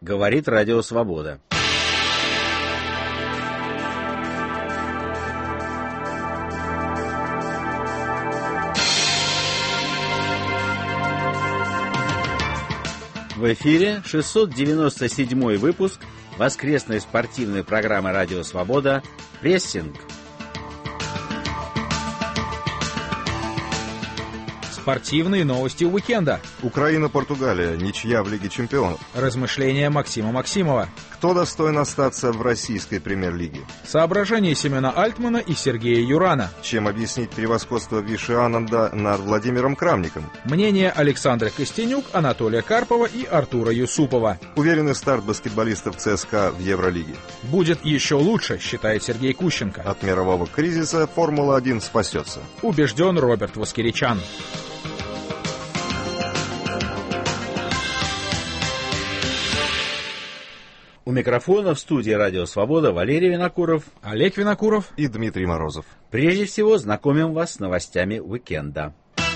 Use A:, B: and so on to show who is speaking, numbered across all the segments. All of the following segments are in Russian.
A: Говорит Радио Свобода. В эфире 697-й выпуск воскресной спортивной программы «Радио Свобода» «Прессинг».
B: Спортивные новости уикенда.
C: Украина-Португалия. Ничья в Лиге чемпионов.
B: Размышления Максима Максимова.
C: Кто достоин остаться в российской премьер-лиге?
B: Соображения Семена Альтмана и Сергея Юрана.
C: Чем объяснить превосходство Виши Ананда над Владимиром Крамником?
B: Мнение Александра Костенюк, Анатолия Карпова и Артура Юсупова.
C: Уверенный старт баскетболистов ЦСКА в Евролиге.
B: Будет еще лучше, считает Сергей Кущенко.
C: От мирового кризиса Формула-1 спасется.
B: Убежден Роберт Воскеричан.
A: У микрофона в студии «Радио Свобода» Валерий Винокуров,
B: Олег Винокуров
C: и Дмитрий Морозов.
A: Прежде всего, знакомим вас с новостями уикенда.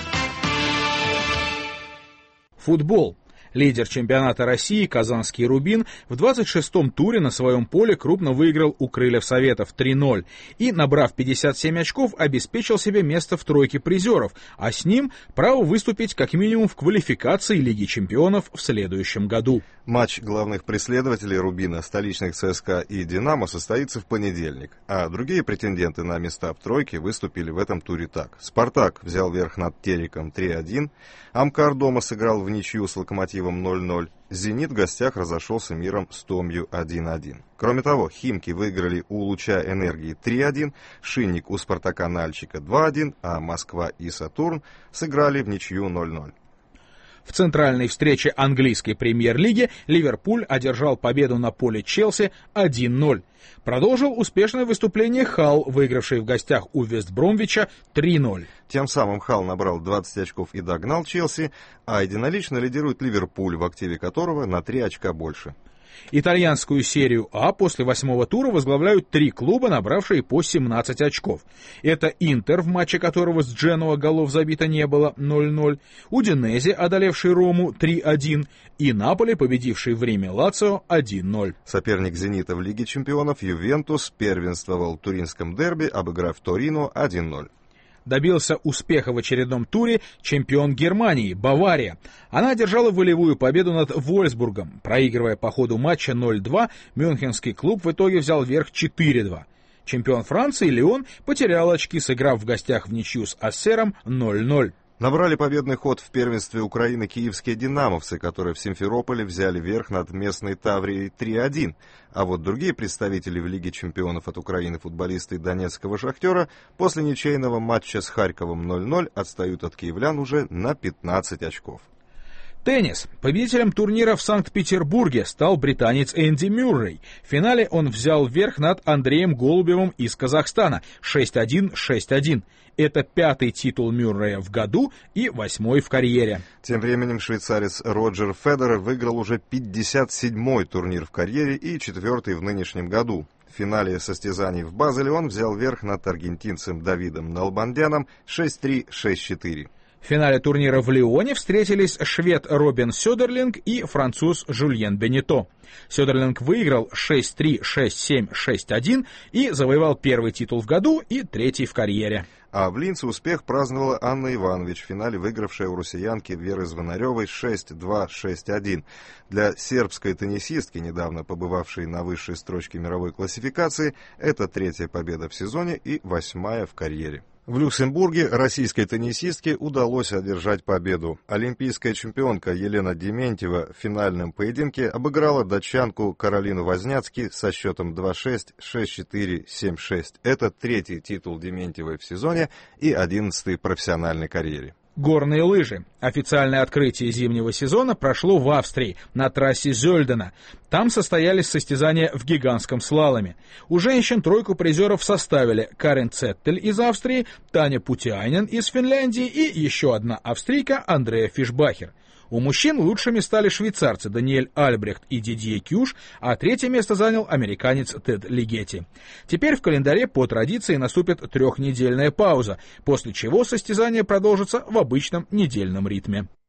B: Футбол. Лидер чемпионата России казанский «Рубин» в 26-м туре на своем поле крупно выиграл у «Крыльев Советов» 3-0 и, набрав 57 очков, обеспечил себе место в тройке призеров, а с ним право выступить как минимум в квалификации Лиги чемпионов в следующем году.
C: Матч главных преследователей «Рубина», столичных ЦСКА и «Динамо», состоится в понедельник, а другие претенденты на места в тройке выступили в этом туре так. «Спартак» взял верх над «Тереком» 3-1, «Амкар» дома сыграл в ничью с «Локомотивом» 0-0, «Зенит» в гостях разошелся миром с «Томью» 1-1. Кроме того, «Химки» выиграли у «Луча энергии» 3-1, «Шинник» у «Спартака» Нальчика 2-1, а «Москва» и «Сатурн» сыграли в ничью 0-0.
B: В центральной встрече английской премьер-лиги Ливерпуль одержал победу на поле Челси 1-0. Продолжил успешное выступление Халл, выигравший в гостях у Вест-Бромвича 3-0.
C: Тем самым Халл набрал 20 очков и догнал Челси, а единолично лидирует Ливерпуль, в активе которого на 3 очка больше.
B: Итальянскую серию А после 8-го тура возглавляют 3 клуба, набравшие по 17 очков. Это Интер, в матче которого с Дженуа голов забито не было 0-0, Удинезе, одолевший Рому 3-1, и Наполи, победивший в Риме Лацио 1-0.
C: Соперник «Зенита» в Лиге чемпионов Ювентус первенствовал в туринском дерби, обыграв Торино 1-0.
B: Добился успеха в очередном туре чемпион Германии, Бавария. Она одержала волевую победу над Вольфсбургом. Проигрывая по ходу матча 0-2, мюнхенский клуб в итоге взял верх 4-2. Чемпион Франции Лион потерял очки, сыграв в гостях в ничью с Ассером 0-0.
C: Набрали победный ход в первенстве Украины киевские «Динамовцы», которые в Симферополе взяли верх над местной Таврией 3-1. А вот другие представители в Лиге чемпионов от Украины футболисты донецкого «Шахтера» после ничейного матча с Харьковом 0-0 отстают от киевлян уже на 15 очков.
B: Теннис. Победителем турнира в Санкт-Петербурге стал британец Энди Мюррей. В финале он взял верх над Андреем Голубевым из Казахстана 6-1, 6-1. Это 5-й титул Мюррея в году и 8-й в карьере.
C: Тем временем швейцарец Роджер Федерер выиграл уже 57-й турнир в карьере и 4-й в нынешнем году. В финале состязаний в Базеле он взял верх над аргентинцем Давидом Налбандяном 6-3, 6-4.
B: В финале турнира в Лионе встретились швед Робин Сёдерлинг и француз Жюльен Бенито. Сёдерлинг выиграл 6-3, 6-7, 6-1 и завоевал 1-й титул в году и 3-й в карьере.
C: А в Линце успех праздновала Анна Иванович, в финале выигравшая у россиянки Веры Звонаревой 6-2, 6-1. Для сербской теннисистки, недавно побывавшей на высшей строчке мировой классификации, это 3-я победа в сезоне и 8-я в карьере. В Люксембурге российской теннисистке удалось одержать победу. Олимпийская чемпионка Елена Дементьева в финальном поединке обыграла датчанку Каролину Возняцки со счетом 2-6, 6-4, 7-6. Это 3-й титул Дементьевой в сезоне и 11-й в профессиональной карьере.
B: Горные лыжи. Официальное открытие зимнего сезона прошло в Австрии, на трассе Зёльдена. Там состоялись состязания в гигантском слаломе. У женщин тройку призеров составили Карен Цеттель из Австрии, Таня Путиайнен из Финляндии и еще одна австрийка Андреа Фишбахер. У мужчин лучшими стали швейцарцы Даниэль Альбрехт и Дидье Кюш, а 3-е место занял американец Тед Лигетти. Теперь в календаре по традиции наступит 3-недельная пауза, после чего состязания продолжатся в обычном недельном ритме.